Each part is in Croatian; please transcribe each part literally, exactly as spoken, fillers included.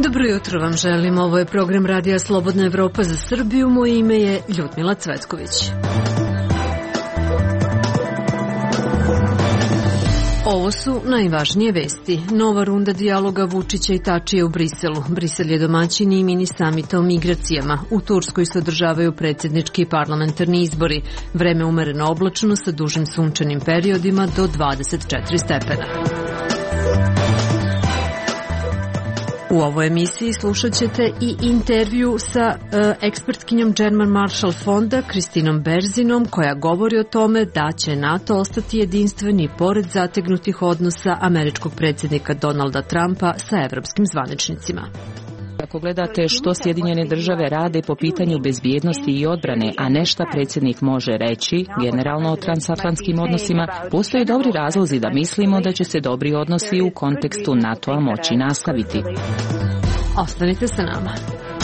Dobro jutro vam želim, ovo je program Radija Slobodna Evropa za Srbiju, moje ime je Ljudmila Cvetković. Ovo su najvažnije vesti. Nova runda dijaloga Vučića i Tačija u Briselu. Brisel je domaćin i mini samita o migracijama. U Turskoj se održavaju predsjednički i parlamentarni izbori. Vreme umereno oblačno sa dužim sunčanim periodima do dvadeset četiri stepena. U ovoj emisiji slušat ćete i intervju sa e, ekspertkinjom German Marshall Fonda Kristinom Berzinom, koja govori o tome da će NATO ostati jedinstven i pored zategnutih odnosa američkog predsjednika Donalda Trumpa sa evropskim zvaničnicima. Ako gledate što Sjedinjene države rade po pitanju bezbjednosti i odbrane, a ne šta predsjednik može reći generalno o transatlantskim odnosima, postoje dobri razlozi da mislimo da će se dobri odnosi u kontekstu NATO-a moći nastaviti. Ostanite sa nama.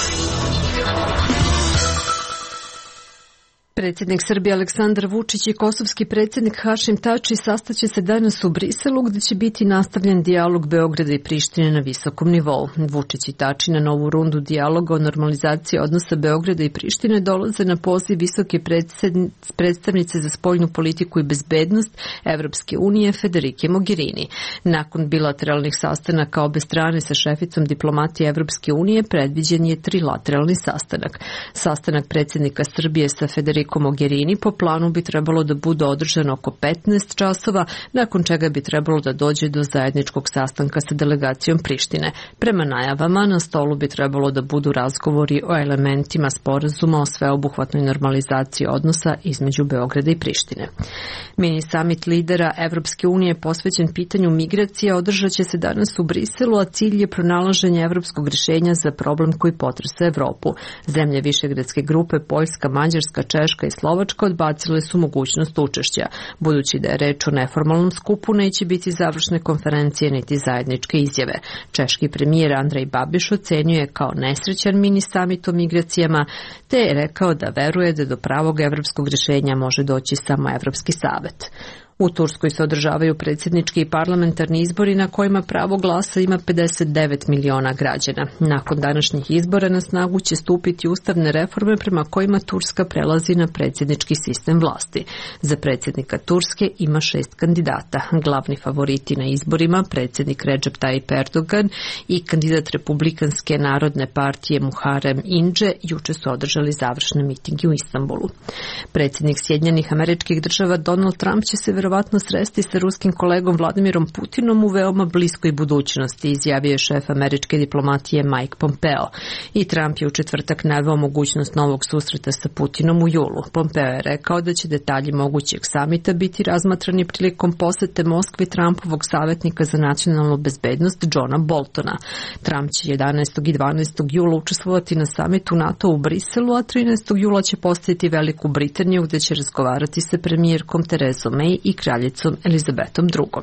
Predsjednik Srbije Aleksandar Vučić i kosovski predsjednik Hašim Tači sastaće se danas u Briselu, gdje će biti nastavljen dijalog Beograda i Prištine na visokom nivou. Vučić i Tači na novu rundu dijaloga o normalizaciji odnosa Beograda i Prištine dolaze na poziv visoke predstavnice za spoljnu politiku i bezbednost Evropske unije Federike Mogherini. Nakon bilateralnih sastanaka obe strane sa šeficom diplomatije Evropske unije predviđen je trilateralni sastanak. Sastanak predsjednika Srbije sa Federikom Mogherini po planu bi trebalo da bude održano oko petnaest časova, nakon čega bi trebalo da dođe do zajedničkog sastanka sa delegacijom Prištine. Prema najavama, na stolu bi trebalo da budu razgovori o elementima sporazuma o sveobuhvatnoj normalizaciji odnosa između Beograda i Prištine. Mini summit lidera Evropske unije posvećen pitanju migracija održat će se danas u Briselu, a cilj je pronalaženje evropskog rješenja za problem koji potresa Evropu. Zemlje Višegradske grupe, Poljska, Mađarska, Češka i Slovačka odbacile su mogućnost učešća. Budući da je reč o neformalnom skupu, neće biti završne konferencije niti zajedničke izjave. Češki premijer Andrej Babiš ocenio je kao nesrećan mini summit o migracijama, te je rekao da veruje da do pravog evropskog rješenja može doći samo Evropski savet. U Turskoj se održavaju predsjednički i parlamentarni izbori na kojima pravo glasa ima pedeset devet miliona građana. Nakon današnjih izbora na snagu će stupiti ustavne reforme prema kojima Turska prelazi na predsjednički sistem vlasti. Za predsjednika Turske ima šest kandidata. Glavni favoriti na izborima, predsjednik Recep Tayyip Erdogan i kandidat Republikanske narodne partije Muharrem Ince, juče su održali završne mitinge u Istanbulu. Predsjednik Sjedinjenih Američkih Država Donald Trump će se verovatno sresti sa ruskim kolegom Vladimirom Putinom u veoma bliskoj budućnosti, izjavio je šef američke diplomatije Mike Pompeo. I Trump je u četvrtak naveo mogućnost novog susreta sa Putinom u julu. Pompeo je rekao da će detalji mogućeg samita biti razmatrani prilikom posete Moskvi Trumpovog savjetnika za nacionalnu bezbednost Johna Boltona. Trump će jedanaestog i dvanaestog jula učestvovati na samitu NATO u Briselu, a trinaestog jula će posjetiti Veliku Britaniju, gdje će razgovarati sa premijerkom Terezom May i kraljicom Elizabetom drugom.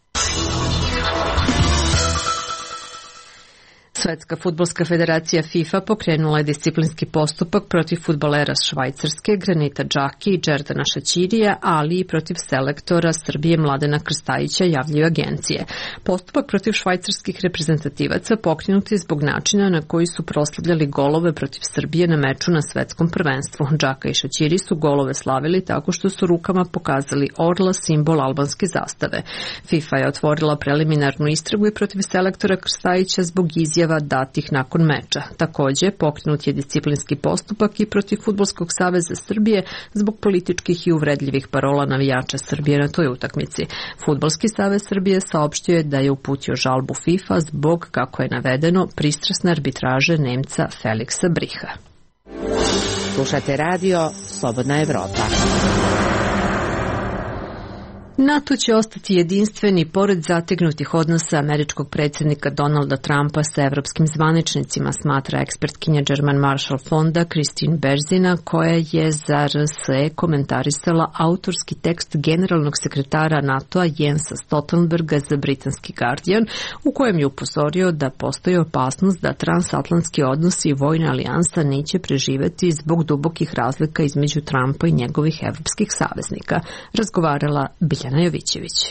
Svetska fudbalska federacija FIFA pokrenula je disciplinski postupak protiv fudbalera Švajcarske Granita Xhaki i Đerdana Šaćirija, ali i protiv selektora Srbije Mladena Krstajića, javljaju agencije. Postupak protiv švajcarskih reprezentativaca pokrenut je zbog načina na koji su proslavljali golove protiv Srbije na meču na svetskom prvenstvu. Xhaka i Šaćiri su golove slavili tako što su rukama pokazali orla, simbol albanske zastave. FIFA je otvorila preliminarnu istragu i protiv selektora Krstajića zbog izjava datih nakon meča. Također, pokrenut je disciplinski postupak i protiv Fudbalskog saveza Srbije zbog političkih i uvredljivih parola navijača Srbije na toj utakmici. Fudbalski savez Srbije saopštio je da je uputio žalbu FIFA zbog, kako je navedeno, pristrasne arbitraže Nemca Feliksa Briha. Slušate radio Slobodna Evropa. NATO će ostati jedinstveni pored zategnutih odnosa američkog predsjednika Donalda Trumpa sa evropskim zvaničnicima, smatra ekspertkinja German Marshall Fonda Kristine Berzina, koja je za R S E komentarisala autorski tekst generalnog sekretara NATO-a Jensa Stoltenberga za britanski Guardian, u kojem je upozorio da postoji opasnost da transatlantski odnosi i vojna alijansa neće preživeti zbog dubokih razlika između Trumpa i njegovih evropskih saveznika. Razgovarala Biljana Jovićević.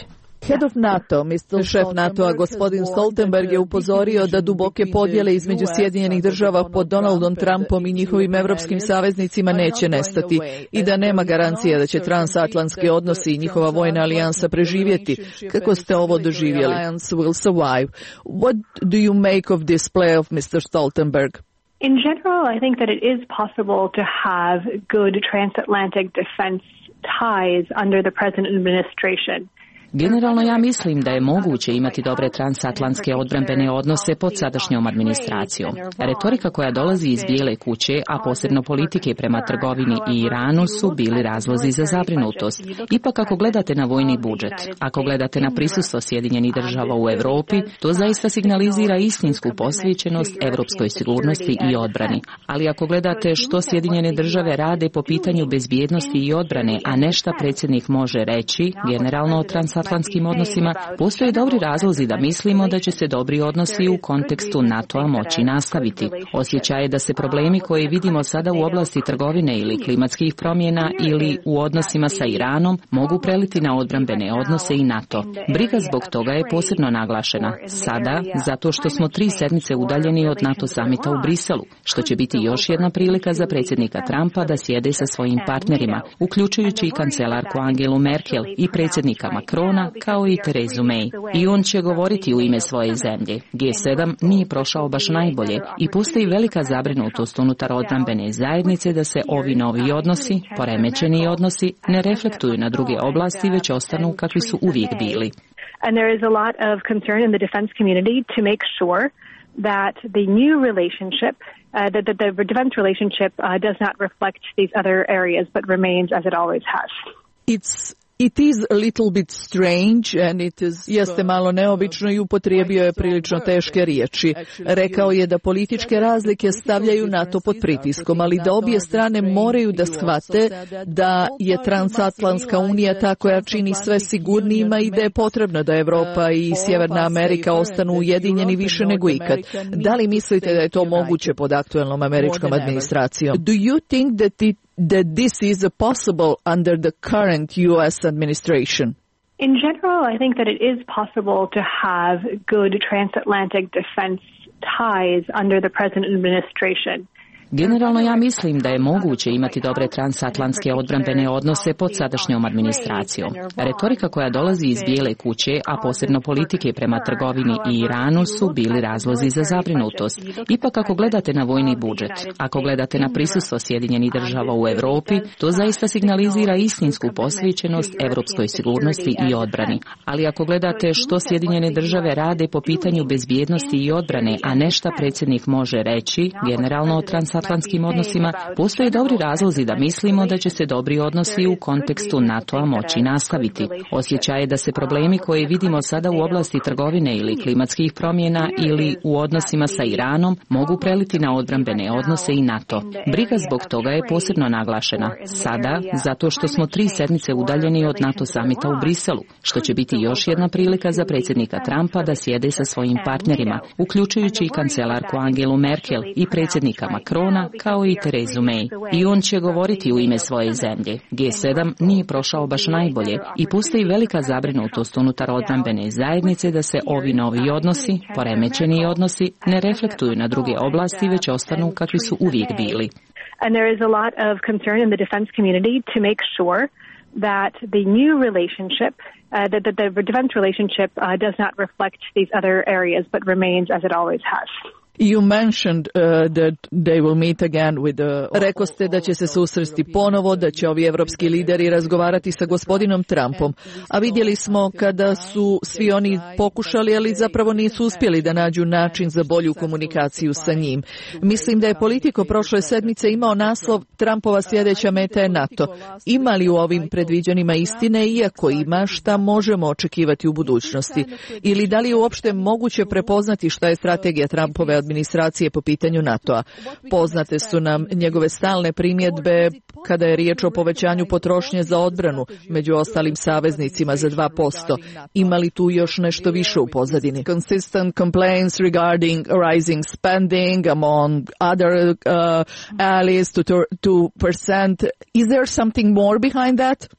Head of NATO, mister Šef NATO-a gospodin Stoltenberg je upozorio da duboke podjele između Sjedinjenih država pod Donaldom Trumpom i njihovim evropskim saveznicima neće nestati i da nema garancija da će transatlantski odnosi i njihova vojna alijansa preživjeti. Kako ste ovo doživjeli? Alliance will survive. What do you make of this play of mister Stoltenberg? In general, I think that it is possible to have good transatlantic defense ties under the present administration. Generalno ja mislim da je moguće imati dobre transatlantske odbrambene odnose pod sadašnjom administracijom. Retorika koja dolazi iz Bijele kuće, a posebno politike prema trgovini i Iranu su bili razlozi za zabrinutost. Ipak ako gledate na vojni budžet, ako gledate na prisustvo Sjedinjenih država u Europi, to zaista signalizira istinsku posvećenost europskoj sigurnosti i odbrani. Ali ako gledate što Sjedinjene države rade po pitanju bezbjednosti i odbrane, a ne šta predsjednik može reći, generalno o transatlantskim Atlantskim odnosima, postoje dobri razlozi da mislimo da će se dobri odnosi u kontekstu NATO-a moći nastaviti. Osjećaj je da se problemi koje vidimo sada u oblasti trgovine ili klimatskih promjena ili u odnosima sa Iranom mogu preliti na odbrambene odnose i NATO. Briga zbog toga je posebno naglašena. Sada, zato što smo tri sedmice udaljeni od NATO samita u Briselu, što će biti još jedna prilika za predsjednika Trumpa da sjede sa svojim partnerima, uključujući i kancelarku Angelu Merkel i predsjednika Macrona, kao i Terezu May. I on će govoriti u ime svoje zemlje. G sedam nije prošao baš najbolje i postoji velika zabrinutost unutar odbrambene zajednice da se ovi novi odnosi, poremećeni odnosi, ne reflektuju na druge oblasti, već ostanu kakvi su uvijek bili. And there is a lot of concern in the defense community to make sure that the new relationship, uh, that, that the defense relationship uh, does not reflect these other areas but remains as it always has. It's It is a little bit strange and it is... Jeste malo neobično i upotrijebio je prilično teške riječi. Rekao je da političke razlike stavljaju NATO pod pritiskom, ali da obje strane moraju da shvate da je transatlantska unija ta koja čini sve sigurnijima i da je potrebno da Evropa i Sjeverna Amerika ostanu ujedinjeni više nego ikad. Da li mislite da je to moguće pod aktuelnom američkom administracijom? Do you think that it that this is possible under the current U S administration? In general, I think that it is possible to have good transatlantic defense ties under the present administration. Generalno ja mislim da je moguće imati dobre transatlantske odbrambene odnose pod sadašnjom administracijom. Retorika koja dolazi iz Bijele kuće, a posebno politike prema trgovini i Iranu su bili razlozi za zabrinutost. Ipak ako gledate na vojni budžet, ako gledate na prisustvo Sjedinjenih država u Europi, to zaista signalizira istinsku posvećenost europskoj sigurnosti i odbrani. Ali ako gledate što Sjedinjene države rade po pitanju bezbjednosti i odbrane, a ne šta predsjednik može reći, generalno o transatlantskim odnosima, postoje dobri razlozi da mislimo da će se dobri odnosi u kontekstu NATO-a moći nastaviti. Osjećaj je da se problemi koje vidimo sada u oblasti trgovine ili klimatskih promjena ili u odnosima sa Iranom mogu preliti na odbrambene odnose i NATO. Briga zbog toga je posebno naglašena. Sada, zato što smo tri sedmice udaljeni od NATO samita u Briselu, što će biti još jedna prilika za predsjednika Trumpa da sjede sa svojim partnerima, uključujući i kancelarku Angelu Merkel i predsjednika Macrona, kao i Terezu May. I on će govoriti u ime svoje zemlje. G sedam nije prošao baš najbolje i postoji velika zabrinutost unutar odbrambene zajednice da se ovi novi odnosi, poremećeni odnosi, ne reflektuju na druge oblasti, već ostanu kakvi su uvijek bili. And there is a lot of concern in the defense community to make sure that the new relationship, uh, that, that the defense relationship uh, does not reflect these other areas but remains as it always has. You mentioned uh, that they will meet again with the... Rekao ste da će se susresti ponovo, da će ovi evropski lideri razgovarati sa gospodinom Trumpom. A vidjeli smo kada su svi oni pokušali, ali zapravo nisu uspjeli da nađu način za bolju komunikaciju sa njim. Mislim da je Politico prošle sedmice imao naslov Trumpova sljedeća meta je NATO. Ima li u ovim predviđanima istine, iako ima, šta možemo očekivati u budućnosti? Ili da li je uopšte moguće prepoznati šta je strategija Trumpove administracije po pitanju NATO-a? Poznate su nam njegove stalne primjedbe kada je riječ o povećanju potrošnje za odbranu, među ostalim saveznicima za dva posto. Ima li tu još nešto više u pozadini? Consistent complaints regarding rising spending among other uh, allies to two percent. Is there something more behind that?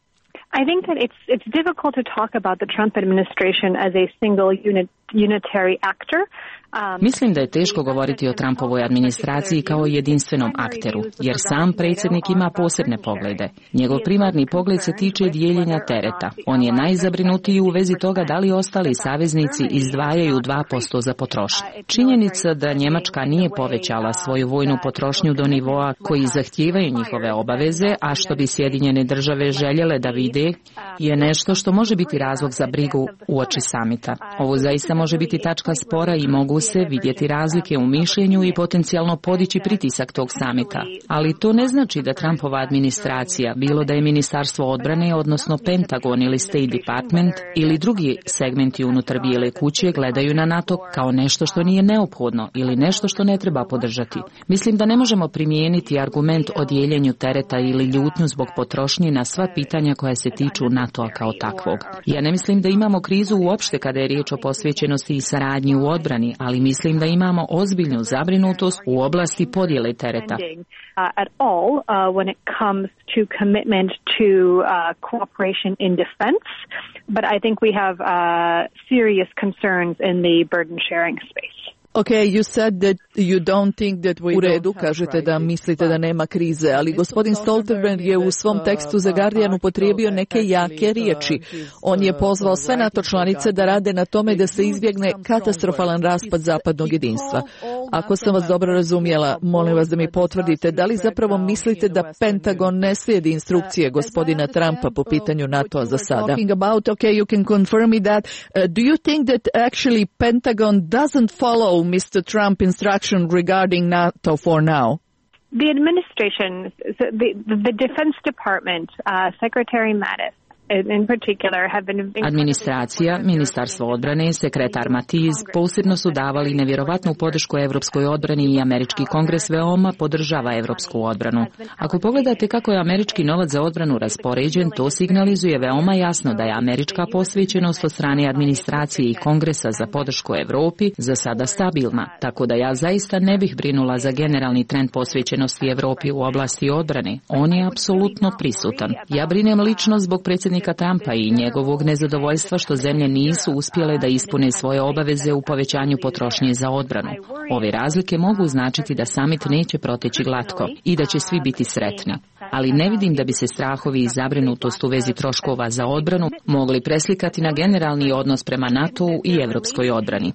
I think that it's it's difficult to talk about the Trump administration as a single unit, unitary actor. Mislim da je teško govoriti o Trumpovoj administraciji kao jedinstvenom akteru, jer sam predsjednik ima posebne poglede. Njegov primarni pogled se tiče dijeljenja tereta. On je najzabrinutiji u vezi toga da li ostali saveznici izdvajaju dva posto za potrošnju. Činjenica da Njemačka nije povećala svoju vojnu potrošnju do nivoa koji zahtijevaju njihove obaveze, a što bi Sjedinjene države željele da vide, je nešto što može biti razlog za brigu uoči samita. Ovo zaista može biti tačka spora i mogu se vidjeti razlike u mišljenju i potencijalno podići pritisak tog samita. Ali to ne znači da Trumpova administracija, bilo da je Ministarstvo odbrane, odnosno Pentagon ili State Department ili drugi segmenti unutar Bijele kuće gledaju na NATO kao nešto što nije neophodno ili nešto što ne treba podržati. Mislim da ne možemo primijeniti argument o dijeljenju tereta ili ljutnju zbog potrošnje na sva pitanja koja se tiču NATO-a kao takvog. Ja ne mislim da imamo krizu uopšte kada je riječ o posvećenosti i saradnji u odbrani, ali mislim da imamo ozbiljnu zabrinutost u oblasti podjele tereta. At all uh, when it comes to commitment to uh, cooperation in defense, but I think we have uh, serious concerns in the burden sharing space. Okay, you said that you don't think that we U redu, kažete da mislite da nema krize, ali gospodin Stoltenberg je u svom tekstu za Guardian upotrijebio neke jake riječi. On je pozvao sve NATO članice da rade na tome da se izbjegne katastrofalan raspad zapadnog jedinstva. Ako sam vas dobro razumjela, molim vas da mi potvrdite, da li zapravo mislite da Pentagon ne slijedi instrukcije gospodina Trumpa po pitanju NATO-a za sada? Talking about, okay, you can confirm me that. Uh, do you think that actually Pentagon doesn't follow Mister Trump instruction regarding NATO for now? The administration, the, the Defense Department, uh, Secretary Mattis, in particular have been... Administracija, Ministarstvo odbrane, sekretar Mattis posebno su davali nevjerovatnu podršku evropskoj odbrani i američki kongres veoma podržava evropsku odbranu. Ako pogledate kako je američki novac za odbranu raspoređen, to signalizuje veoma jasno da je američka posvećenost od strane administracije i kongresa za podršku Europi za sada stabilna, tako da ja zaista ne bih brinula za generalni trend posvećenosti Europi u oblasti odbrane. On je apsolutno prisutan. Ja brinem lično zbog predsjednika Trumpa i njegovog nezadovoljstva što zemlje nisu uspjele da ispune svoje obaveze u povećanju potrošnje za odbranu. Ove razlike mogu značiti da samit neće proteći glatko i da će svi biti sretni. Ali ne vidim da bi se strahovi i zabrinutost u vezi troškova za odbranu mogli preslikati na generalni odnos prema NATO-u i evropskoj odbrani.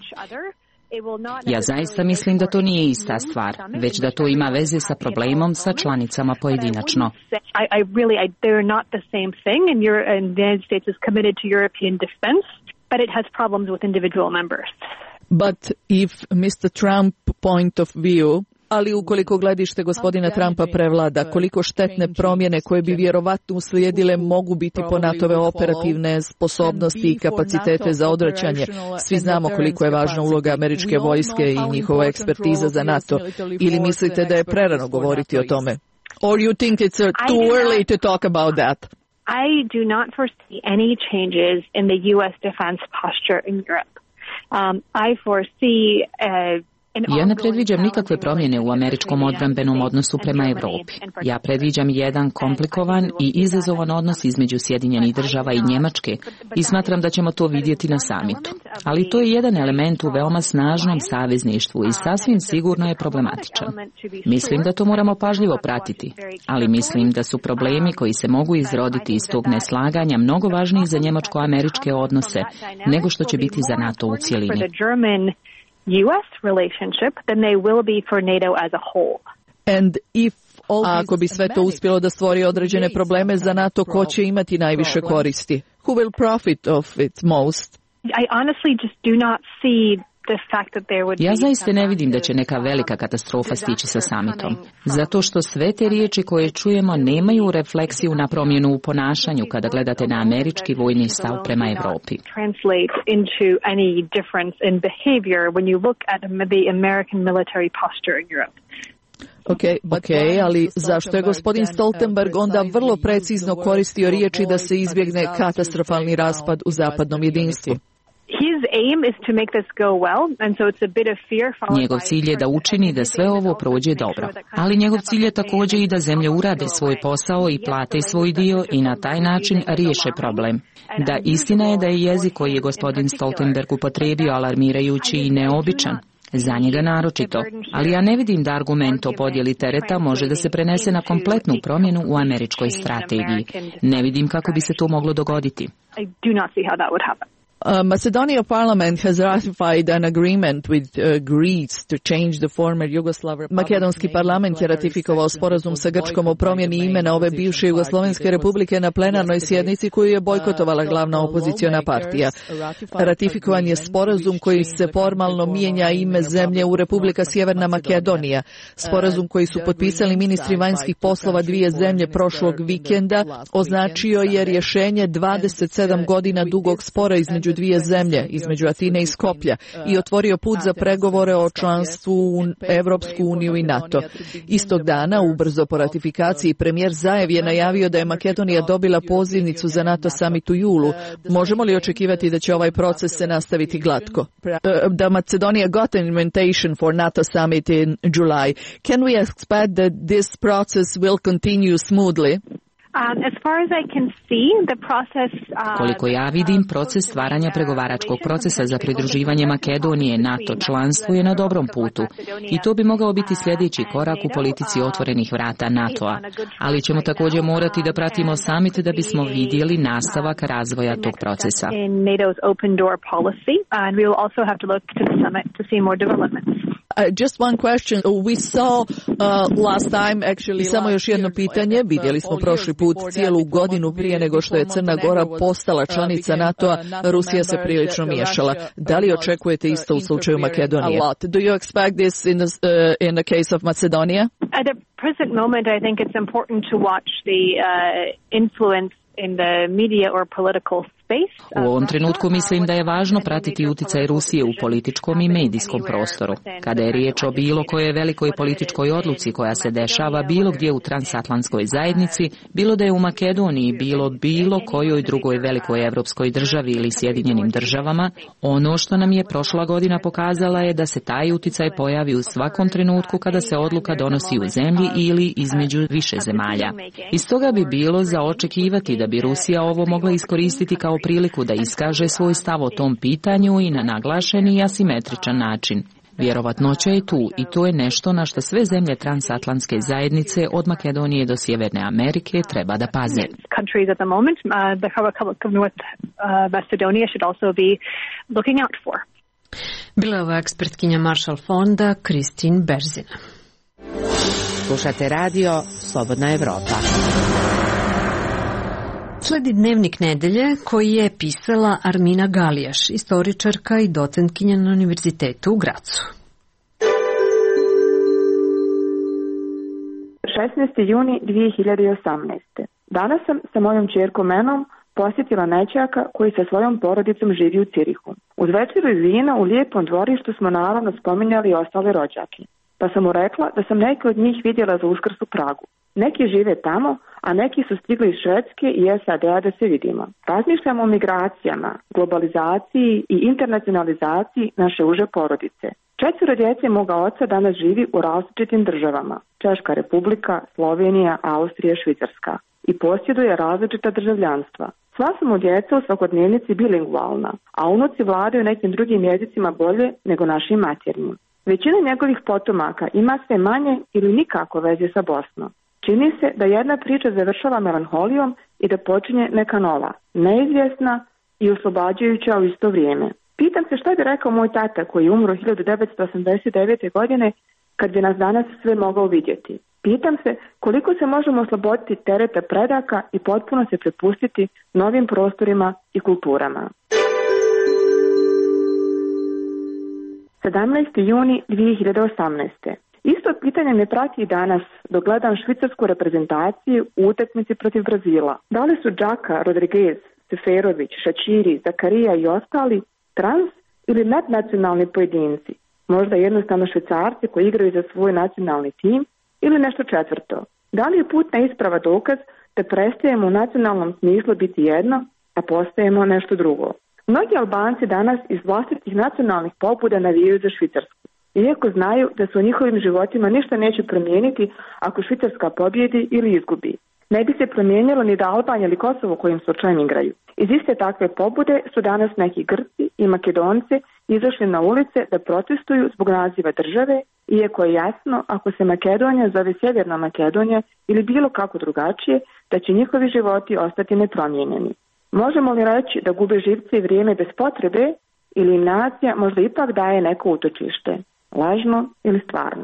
Ja zaista mislim da to nije ista stvar, već da to ima veze sa problemom sa članicama pojedinačno. I, I really, I, they're not the same thing, and, Euro, and the United States is committed to European defense, but it has problems with individual members. But if Mister Trump point of view, ali ukoliko gledište gospodina Trumpa prevlada, koliko štetne promjene koje bi vjerovatno uslijedile mogu biti po NATO-ve operativne sposobnosti i kapacitete za odvraćanje. Svi znamo koliko je važna uloga američke vojske i njihova ekspertiza za NATO. Ili mislite da je prerano govoriti o tome? Or you think it's uh, too early to talk about that? I do not foresee any changes in the U S defense posture in Europe. Um, I foresee uh, Ja ne predviđam nikakve promjene u američkom odbrambenom odnosu prema Europi. Ja predviđam jedan komplikovan i izazovan odnos između Sjedinjenih država i Njemačke i smatram da ćemo to vidjeti na samitu. Ali to je jedan element u veoma snažnom savezništvu i sasvim sigurno je problematičan. Mislim da to moramo pažljivo pratiti, ali mislim da su problemi koji se mogu izroditi iz tog neslaganja mnogo važniji za njemačko-američke odnose nego što će biti za NATO u cijelini. U S relationship than they will be for NATO as a whole. And if A ako bi sve to uspjelo da stvori određene probleme za NATO, ko će imati najviše koristi? Who will profit of it most? I honestly just do not see the fact that there would be... Ja zaista ne vidim da će neka velika katastrofa stići sa samitom, zato što sve te riječi koje čujemo nemaju refleksiju na promjenu u ponašanju kada gledate na američki vojni stav prema Europi. Translate into any difference in behavior when you look at the American military posture in Europe. Ok, ok, ali zašto je gospodin Stoltenberg onda vrlo precizno koristio riječi da se izbjegne katastrofalni raspad u zapadnom jedinstvu? His Njegov cilj je da učini da sve ovo prođe dobro, ali njegov cilj je također i da zemlje urade svoj posao i plate svoj dio i na taj način riješe problem. Da, istina je da je jezik koji je gospodin Stoltenberg upotrijebio alarmirajući i neobičan. Za njega naročito, ali ja ne vidim da argument o podjeli tereta može da se prenese na kompletnu promjenu u američkoj strategiji. Ne vidim kako bi se to moglo dogoditi. Uh, Macedonia Parliament has ratified an agreement with uh, Greece to change the former Yugoslav Republic. Makedonski parlament je ratifikovao sporazum sa Grčkom o promjeni imena ove bivše Jugoslovenske republike na plenarnoj sjednici koju je bojkotovala glavna opoziciona partija. Ratifikovan je sporazum koji se formalno mijenja ime zemlje u Republika Sjeverna Makedonija. Sporazum koji su potpisali ministri vanjskih poslova dvije zemlje prošlog vikenda označio je rješenje dvadeset sedam godina dugog spora između dvije zemlje, između Atine i Skoplja, i otvorio put za pregovore o članstvu u Evropsku uniju i NATO. Istog dana, ubrzo po ratifikaciji, premijer Zaev je najavio da je Makedonija dobila pozivnicu za NATO summit u julu. Možemo li očekivati da će ovaj proces se nastaviti glatko? Da Macedonia got an invitation for NATO summit in July. Can we expect that this process will continue smoothly? Um, as far as I can see, the process, uh, Koliko ja vidim, proces stvaranja pregovaračkog procesa za pridruživanje Makedonije NATO članstvu je na dobrom putu i to bi mogao biti sljedeći korak u politici otvorenih vrata NATO-a. Ali ćemo također morati da pratimo summit da bismo vidjeli nastavak razvoja tog procesa. Uh, just one question. We saw uh, last time actually. I samo još jedno pitanje. Vidjeli smo prošli put cijelu godinu prije nego što je Crna Gora postala članica NATO-a, Rusija se prilično miješala. Da li očekujete isto u slučaju Makedonije? Do you expect this in the, uh, in the case of Macedonia? At the present moment, I think it's important to watch the uh, influence in the media or political space. U ovom trenutku mislim da je važno pratiti utjecaj Rusije u političkom i medijskom prostoru. Kada je riječ o bilo kojoj velikoj političkoj odluci koja se dešava bilo gdje u transatlantskoj zajednici, bilo da je u Makedoniji, bilo bilo kojoj drugoj velikoj evropskoj državi ili Sjedinjenim državama, ono što nam je prošla godina pokazala je da se taj utjecaj pojavi u svakom trenutku kada se odluka donosi u zemlji ili između više zemalja. Iz toga bi bilo za očekivati da bi Rusija ovo mogla iskoristiti kao priliku da iskaže svoj stav o tom pitanju i na naglašeni i asimetričan način. Vjerovatnoća je tu i to je nešto na što sve zemlje transatlantske zajednice od Makedonije do Sjeverne Amerike treba da paze. Bila je ova ekspertkinja Marshall fonda Kristin Berzina. Slušate radio Slobodna Evropa. Sledi dnevnik nedelje koji je pisala Armina Galijaš, istoričarka i docentkinja na Univerzitetu u Gracu. šesnaesti juni dvije hiljade osamnaeste. Danas sam sa mojom ćerkom Menom posjetila nećaka koji sa svojom porodicom živi u Cirihu. Uz večeru i vina u lijepom dvorištu smo naravno spominjali ostale rođake. Pa sam mu rekla da sam neke od njih vidjela za Uskrs u Pragu. Neki žive tamo, a neki su stigli iz Švedske i S A D-a da se vidimo. Razmišljamo o migracijama, globalizaciji i internacionalizaciji naše uže porodice. Četvero djece moga oca danas živi u različitim državama. Češka republika, Slovenija, Austrija, Švicarska. I posjeduje različita državljanstva. Sva su mu djeca u svakodnevnici bilingvalna, a unuci vladaju nekim drugim jezicima bolje nego našim maternjim. Većina njegovih potomaka ima sve manje ili nikako veze sa Bosnom. Čini se da jedna priča završava melanholijom i da počinje neka nova, neizvjesna i oslobađajuća u isto vrijeme. Pitam se što bi rekao moj tata koji je umro hiljadu devetsto osamdeset devete. godine kad bi nas danas sve mogao vidjeti. Pitam se koliko se možemo osloboditi tereta predaka i potpuno se prepustiti novim prostorima i kulturama. sedamnaesti juni dvije hiljade osamnaeste. Isto pitanje me prati i danas dok gledam švicarsku reprezentaciju u utakmici protiv Brazila. Da li su Džaka, Rodriguez, Seferović, Šačiri, Zakarija i ostali trans ili nadnacionalni pojedinci? Možda jednostavno Švicarci koji igraju za svoj nacionalni tim ili nešto četvrto. Da li je putna isprava dokaz da prestajemo u nacionalnom smislu biti jedno, a postajemo nešto drugo? Mnogi Albanci danas iz vlastitih nacionalnih pobuda navijaju za Švicarsku, iako znaju da se u njihovim životima ništa neće promijeniti ako Švicarska pobjedi ili izgubi. Ne bi se promijenilo ni da Albanija ili Kosovo kojim slučajem igraju. Iz iste takve pobude su danas neki Grci i Makedonci izašli na ulice da protestuju zbog naziva države, iako je jasno ako se Makedonija zove Sjeverna Makedonija ili bilo kako drugačije, da će njihovi životi ostati nepromijenjeni. Možemo li reći da gube živce i vrijeme bez potrebe ili im nacija možda ipak daje neko utočište? Lažno ili stvarno?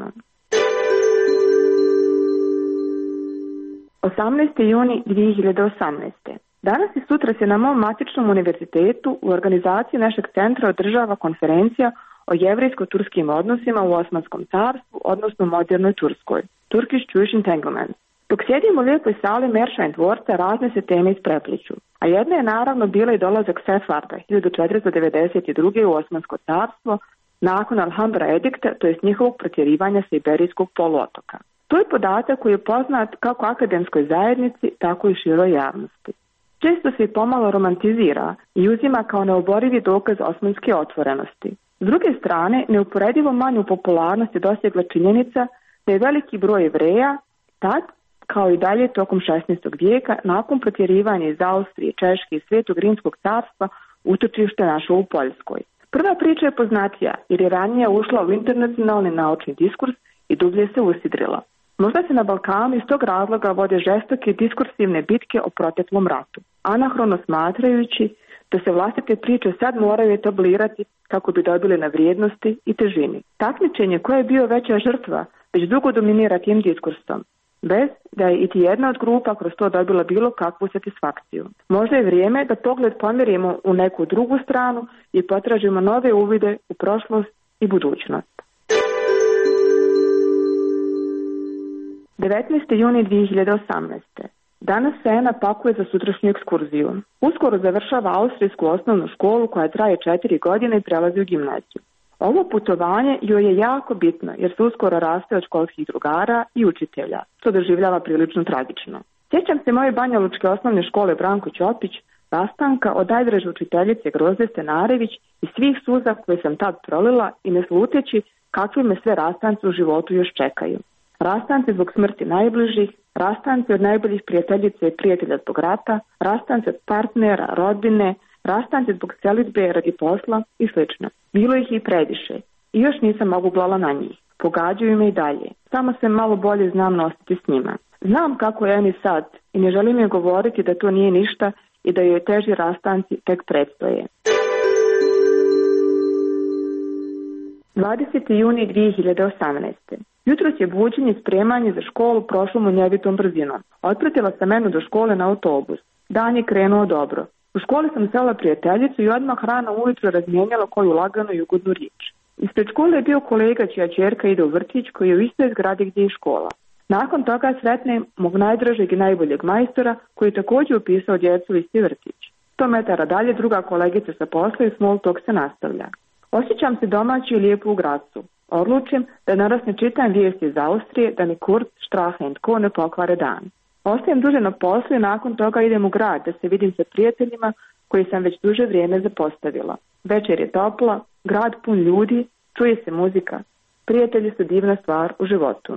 osamnaesti juni dvije hiljade osamnaeste. Danas i sutra se na mom matičnom univerzitetu u organizaciji našeg centra održava konferencija o jevrejsko-turskim odnosima u Osmanskom carstvu, odnosno modernoj Turskoj. Turkish Jewish Entanglement. Dok sjedimo u lijepoj sali Meršajn dvorca, razne se teme isprepliću. A jedna je naravno bila i dolazak Sefarda hiljadu četiristo devedeset druge. u Osmansko carstvo nakon Alhambra edikta, to jest njihovog protjerivanja sa Iberijskog poluotoka. To je podatak koji je poznat kako akademskoj zajednici, tako i široj javnosti. Često se i pomalo romantizira i uzima kao neoborivi dokaz osmanske otvorenosti. S druge strane, neuporedivo manju popularnost je dosegla činjenica da je veliki broj Jevreja tad, kao i dalje tokom šesnaestog vijeka, nakon protjerivanja iz Austrije, Češke i Svetog Rimskog carstva, utočište našlo u Poljskoj. Prva priča je poznatija jer je ranije ušla u internacionalni naučni diskurs i dublje se usidrila. Možda se na Balkanu iz tog razloga vode žestoke diskursivne bitke o proteklom ratu, anahrono smatrajući da se vlastite priče sad moraju etablirati kako bi dobili na vrijednosti i težini. Takmičenje koje je bio veća žrtva već dugo dominira tim diskursom, bez da je iti jedna od grupa kroz to dobila bilo kakvu satisfakciju. Možda je vrijeme da pogled pomerimo u neku drugu stranu i potražimo nove uvide u prošlost i budućnost. devetnaesti juni dvije hiljade osamnaeste. Danas se Ena pakuje za sutrašnju ekskurziju. Uskoro završava austrijsku osnovnu školu koja traje četiri godine i prelazi u gimnaziju. Ovo putovanje joj je jako bitno jer se uskoro raste od školskih drugara i učitelja, što doživljava prilično tragično. Sjećam se moje banjalučke osnovne škole Branko Ćopić, rastanka od najdraže učiteljice Grozde Stenarević i svih suza koje sam tad prolila i ne sluteći kakvi me sve rastanci u životu još čekaju. Rastanci zbog smrti najbližih, rastanci od najboljih prijateljica i prijatelja zbog rata, rastanci od partnera, rodbine, rastanci zbog selidbe radi posla i sl. Bilo ih i previše i još nisam oguglala na njih. Pogađaju me i dalje, samo se malo bolje znam nositi s njima. Znam kako je Eni sad i ne želim joj govoriti da to nije ništa i da joj teži rastanci tek predstoje. dvadeseti juni dvije hiljade osamnaeste. Jutros je buđenje i spremanje za školu prošlo munjevitom brzinom. Otpratila sam Enu do škole na autobus. Dan je krenuo dobro. U školi sam sela prijateljicu i odmah rano ujutro razmijenjala koju laganu i ugodnu riječ. Ispred škole je bio kolega čija ćerka ide u vrtić koji je u istoj zgradi gdje je škola. Nakon toga sretnem mog najdražeg i najboljeg majstora koji je također upisao djecu u isti vrtić. Sto metara dalje druga kolegica sa posla i small talk se nastavlja. Osjećam se domaći i lijepo u Gracu. Odlučim da naraz ne čitam vijesti iz Austrije da mi Kurz, Strache and Co ne pokvare dan. Ostajem duže na poslu i nakon toga idem u grad da se vidim sa prijateljima koji sam već duže vrijeme zapostavila. Večer je topla, grad pun ljudi, čuje se muzika. Prijatelji su divna stvar u životu.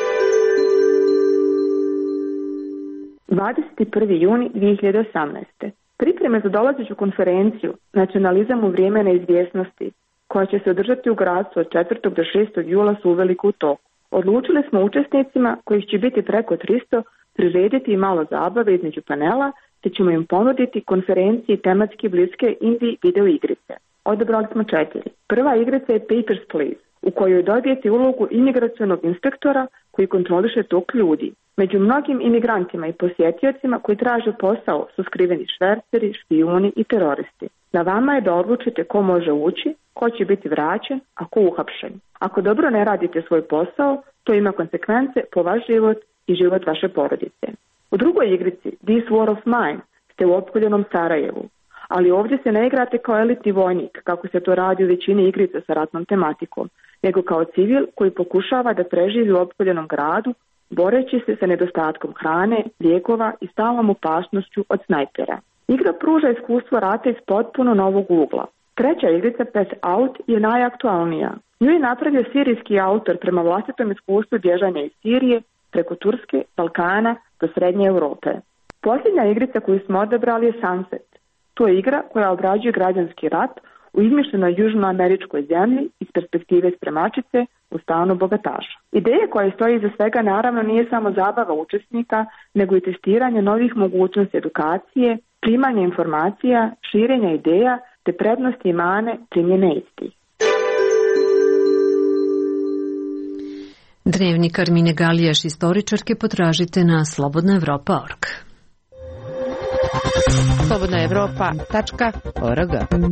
dvadeset prvi juni dvije hiljade osamnaeste. Pripreme za dolazeću konferenciju Nacionalizam u vrijeme neizvjesnosti, koja će se održati u Gracu od četvrtog do šestog jula su uveliko u toku. Odlučili smo učesnicima, kojih će biti preko tristo, prirediti i malo zabave između panela, te ćemo im ponuditi konferenciji tematski bliske indie video igrice. Odabrali smo četiri. Prva igrica je Papers, Please, u kojoj dobijete ulogu imigracionog inspektora koji kontroliše tok ljudi. Među mnogim imigrantima i posjetiocima koji traže posao su skriveni šverceri, špijuni i teroristi. Na vama je da odlučite ko može ući, ko će biti vraćen, a ko uhapšen. Ako dobro ne radite svoj posao, to ima konsekvence po vaš život i život vaše porodice. U drugoj igrici, This War of Mine, ste u opkoljenom Sarajevu. Ali ovdje se ne igrate kao elitni vojnik, kako se to radi u većini igrica sa ratnom tematikom, nego kao civil koji pokušava da preživi u opkoljenom gradu, boreći se sa nedostatkom hrane, lijekova i stalnom opasnošću od snajpera. Igra pruža iskustvo rata iz potpuno novog ugla. Treća igrica Pass Out je najaktualnija. Nju je napravio sirijski autor prema vlastitom iskustvu bježanja iz Sirije preko Turske, Balkana do Srednje Europe. Posljednja igrica koju smo odabrali je Sunset. To je igra koja obrađuje građanski rat u izmišljenoj južnoameričkoj zemlji iz perspektive spremačice u stanu bogataša. Ideja koja stoji iza svega naravno nije samo zabava učesnika, nego i testiranje novih mogućnosti edukacije, primanje informacija, širenja ideja te prednosti i mane primjene istih. Dnevnik Armine Galijaš, istoričarke, potražite na slobodna evropa tačka org. slobodna evropa tačka org.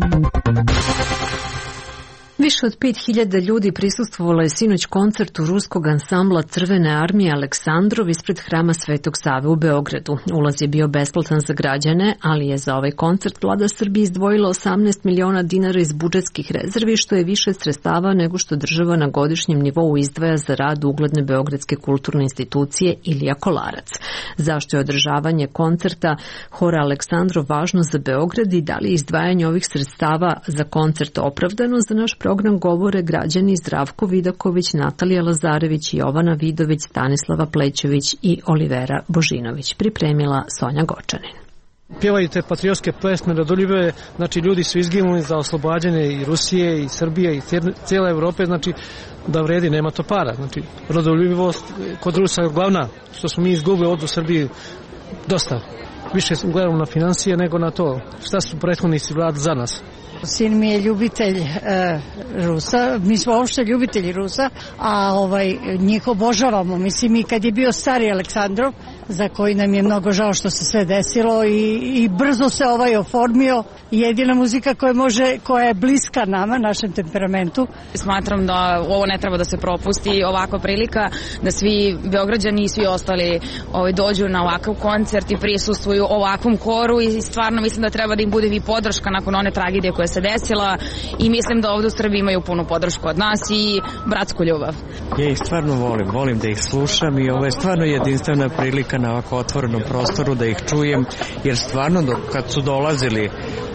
Više od pet hiljada ljudi prisustvovalo je sinoć koncertu ruskog ansambla Crvene armije Aleksandrov ispred Hrama Svetog Save u Beogradu. Ulaz je bio besplatan za građane, ali je za ovaj koncert vlada Srbije izdvojila osamnaest miliona dinara iz budžetskih rezervi, što je više sredstava nego što država na godišnjem nivou izdvaja za rad ugledne beogradske kulturne institucije Ilija Kolarac. Zašto je održavanje koncerta Hora Aleksandrov važno za Beograd i da li je izdvajanje ovih sredstava za koncert opravdano, za naš program govore građani Zdravko Vidaković, Natalija Lazarević, Jovana Vidović, Stanislava Plećević i Olivera Božinović. Pripremila Sonja Gočanin. Pjevaju te patriotske pesme, rodoljubive, znači ljudi su izginuli za oslobađanje i Rusije i Srbije i cijele Evrope, znači da vredi, nema to para. Znači rodoljubivost kod Rusa je glavna, što smo mi izgubili ovdje u Srbiji dosta. Više gledamo na financije nego na to šta su prethodnici vlad za nas. Sin mi je ljubitelj e, Rusa, mi smo uopšte ljubitelji Rusa, a ovaj, njih obožavamo. Mislim, i kad je bio stari Aleksandrov, za koji nam je mnogo žao što se sve desilo i, i brzo se ovaj oformio, jedina muzika koja može, koja je bliska nama, našem temperamentu. Smatram da ovo ne treba da se propusti, ovakva prilika da svi Beograđani i svi ostali ovaj, dođu na ovakav koncert i prisustvuju ovakvom koru i stvarno mislim da treba da im bude i podrška nakon one tragedije koja se desila i mislim da ovdje u Srbiji imaju punu podršku od nas i bratsku ljubav. Ja ih stvarno volim, volim da ih slušam i ovo je stvarno jedinstvena prilika na ovako otvorenom prostoru da ih čujem, jer stvarno dok, kad su dolazili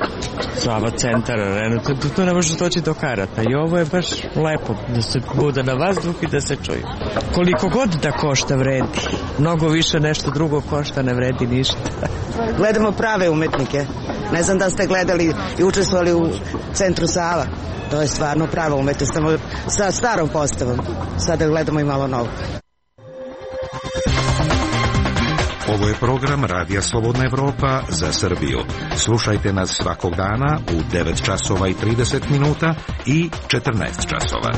Sava centar, arena, to, to ne može doći do karata i ovo je baš lepo da se bude na vazduh i da se čuje. Koliko god da košta vredi, mnogo više nešto drugo košta, ne vredi ništa. Gledamo prave umetnike. Ne znam da ste gledali i učestvovali u centru Sava. To je stvarno prava umetnost, sa starom postavom. Sada gledamo i malo novo. Ovo je program Radija Slobodna Evropa za Srbiju. Slušajte nas svakog dana u devet časova i trideset minuta i četrnaest časova.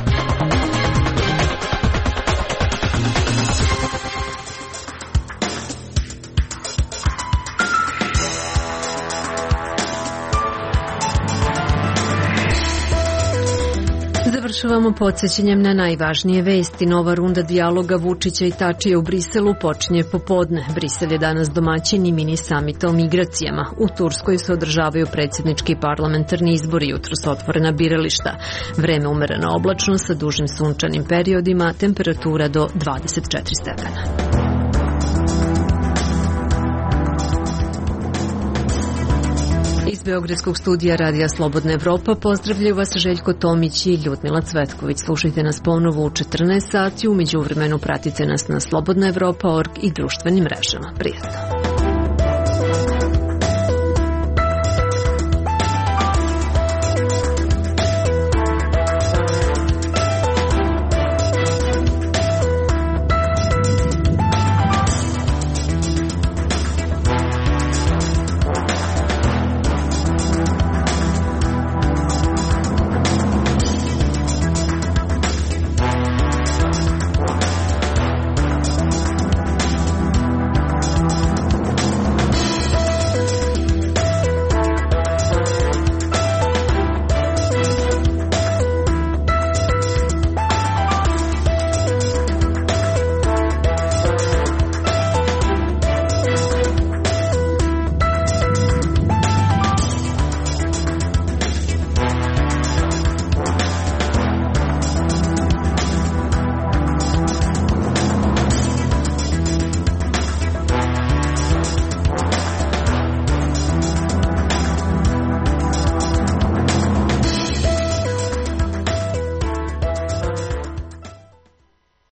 Završavamo podsjećanjem na najvažnije vesti. Nova runda dijaloga Vučića i Tačija u Briselu počinje popodne. Brisel je danas domaćin i mini samita o migracijama. U Turskoj se održavaju predsjednički parlamentarni izbori, jutros otvorena birališta. Vreme umereno oblačno sa dužim sunčanim periodima, temperatura do dvadeset četiri stepena. Iz Beogradskog studija Radija Slobodna Evropa pozdravljaju vas Željko Tomić i Ljudmila Cvetković. Slušajte nas ponovo u četrnaest sati, u međuvremenu pratite nas na slobodna evropa tačka org i društvenim mrežama. Prijatno.